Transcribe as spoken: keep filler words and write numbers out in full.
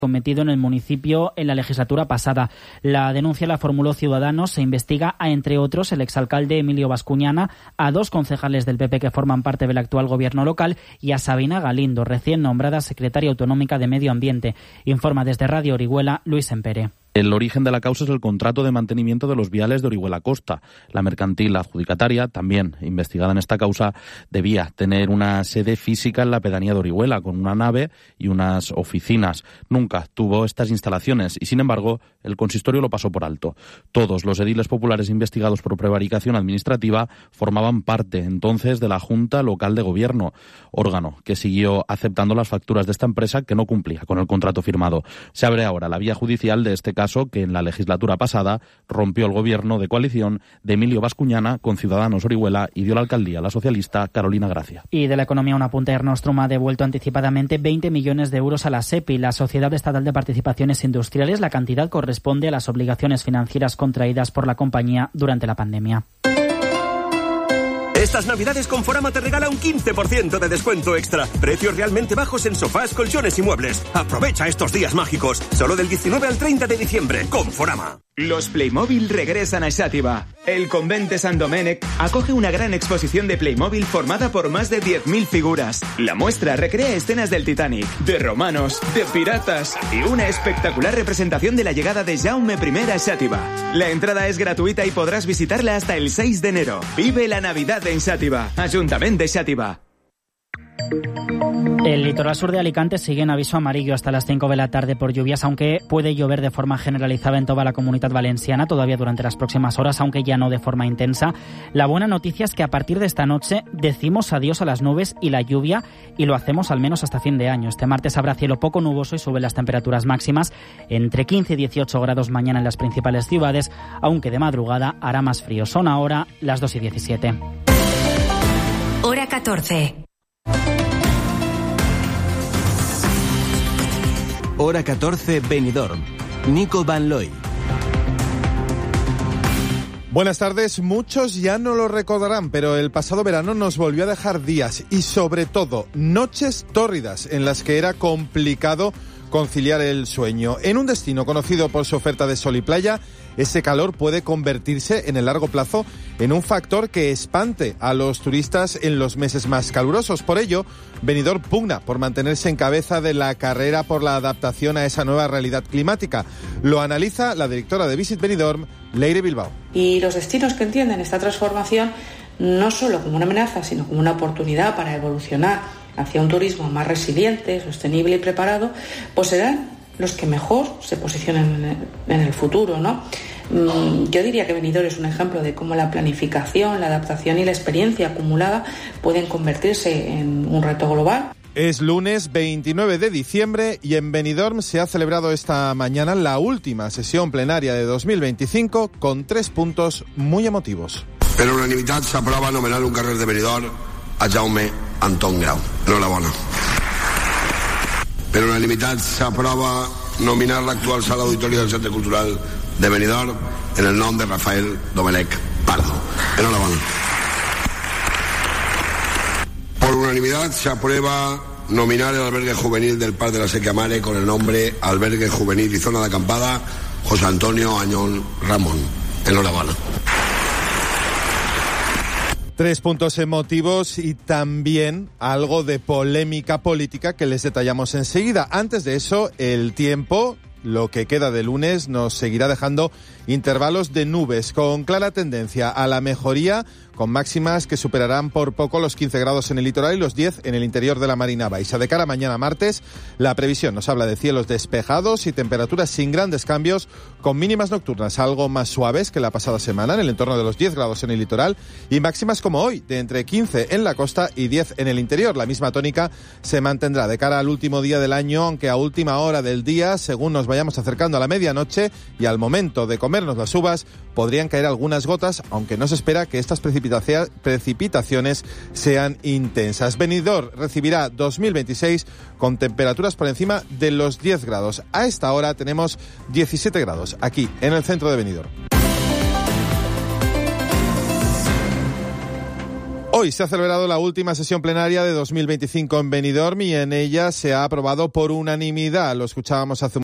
cometido en el municipio en la legislatura pasada. La denuncia la formuló Ciudadanos. Se investiga a, entre otros, el exalcalde Emilio Bascuñana, a dos concejales del P P que forman parte del actual gobierno local y a Sabina Galindo, recién nombrada secretaria autonómica de Medio Ambiente. Informa desde Radio Orihuela, Luis Empere. El origen de la causa es el contrato de mantenimiento de los viales de Orihuela Costa. La mercantil adjudicataria, también investigada en esta causa, debía tener una sede física en la pedanía de Orihuela, con una nave y unas oficinas. Nunca tuvo estas instalaciones y, sin embargo, el consistorio lo pasó por alto. Todos los ediles populares investigados por prevaricación administrativa formaban parte entonces de la Junta Local de Gobierno, órgano que siguió aceptando las facturas de esta empresa que no cumplía con el contrato firmado. Se abre ahora la vía judicial de este caso caso que en la legislatura pasada rompió el gobierno de coalición de Emilio Bascuñana con Ciudadanos Orihuela y dio la alcaldía a la socialista Carolina Gracia. Y de la economía, un apunte. Ernostrum ha devuelto anticipadamente veinte millones de euros a la SEPI, la Sociedad Estatal de Participaciones Industriales. La cantidad corresponde a las obligaciones financieras contraídas por la compañía durante la pandemia. Estas navidades Conforama te regala un quince por ciento de descuento extra. Precios realmente bajos en sofás, colchones y muebles. Aprovecha estos días mágicos. Solo del diecinueve al treinta de diciembre. Conforama. Los Playmobil regresan a Xàtiva. El Convent de Sant Domènec acoge una gran exposición de Playmobil formada por más de diez mil figuras. La muestra recrea escenas del Titanic, de romanos, de piratas y una espectacular representación de la llegada de Jaume primero a Xàtiva. La entrada es gratuita y podrás visitarla hasta el seis de enero. Vive la Navidad en Xàtiva. Ayuntamiento de Xàtiva. El litoral sur de Alicante sigue en aviso amarillo hasta las cinco de la tarde por lluvias, aunque puede llover de forma generalizada en toda la Comunidad Valenciana todavía durante las próximas horas, aunque ya no de forma intensa. La buena noticia es que a partir de esta noche decimos adiós a las nubes y la lluvia, y lo hacemos al menos hasta fin de año. Este martes habrá cielo poco nuboso y suben las temperaturas máximas entre quince y dieciocho grados mañana en las principales ciudades, aunque de madrugada hará más frío. Son ahora las dos y diecisiete. Hora catorce. Hora catorce, Benidorm. Nico Van Looy. Buenas tardes. Muchos ya no lo recordarán, pero el pasado verano nos volvió a dejar días y, sobre todo, noches tórridas en las que era complicado conciliar el sueño. En un destino conocido por su oferta de sol y playa, ese calor puede convertirse en el largo plazo en un factor que espante a los turistas en los meses más calurosos. Por ello, Benidorm pugna por mantenerse en cabeza de la carrera por la adaptación a esa nueva realidad climática. Lo analiza la directora de Visit Benidorm, Leire Bilbao. Y los destinos que entienden esta transformación no solo como una amenaza, sino como una oportunidad para evolucionar hacia un turismo más resiliente, sostenible y preparado, pues serán los que mejor se posicionen en el futuro, ¿no? Yo diría que Benidorm es un ejemplo de cómo la planificación, la adaptación y la experiencia acumulada pueden convertirse en un reto global. Es lunes veintinueve de diciembre y en Benidorm se ha celebrado esta mañana la última sesión plenaria de dos mil veinticinco con tres puntos muy emotivos. Per unanimitat s'aprova anomenar un carrer de Benidorm a Jaume Anton Grau. Enhorabona. Per unanimitat s'aprova nominar l'actual sala auditori del Centre Cultural de Benidorm en el nom de Rafael Domenech Pardo. Enhorabona. Por unanimidad se aprueba nominar el albergue juvenil del Parc de la Sequia Mare con el nombre Albergue Juvenil y Zona de Acampada José Antonio Añón Ramón. Enhorabona. Tres puntos emotivos y también algo de polémica política que les detallamos enseguida. Antes de eso, el tiempo, lo que queda de lunes, nos seguirá dejando intervalos de nubes con clara tendencia a la mejoría, con máximas que superarán por poco los quince grados en el litoral y los diez en el interior de la Marina Baixa. De cara a mañana martes, la previsión nos habla de cielos despejados y temperaturas sin grandes cambios, con mínimas nocturnas algo más suaves que la pasada semana, en el entorno de los diez grados en el litoral, y máximas como hoy, de entre quince en la costa y diez en el interior. La misma tónica se mantendrá de cara al último día del año, aunque a última hora del día, según nos vayamos acercando a la medianoche y al momento de comernos las uvas, podrían caer algunas gotas, aunque no se espera que estas precipitaciones precipitaciones sean intensas. Benidorm recibirá dos mil veintiséis con temperaturas por encima de los diez grados. A esta hora tenemos diecisiete grados aquí en el centro de Benidorm. Hoy se ha celebrado la última sesión plenaria de dos mil veinticinco en Benidorm y en ella se ha aprobado por unanimidad, lo escuchábamos hace un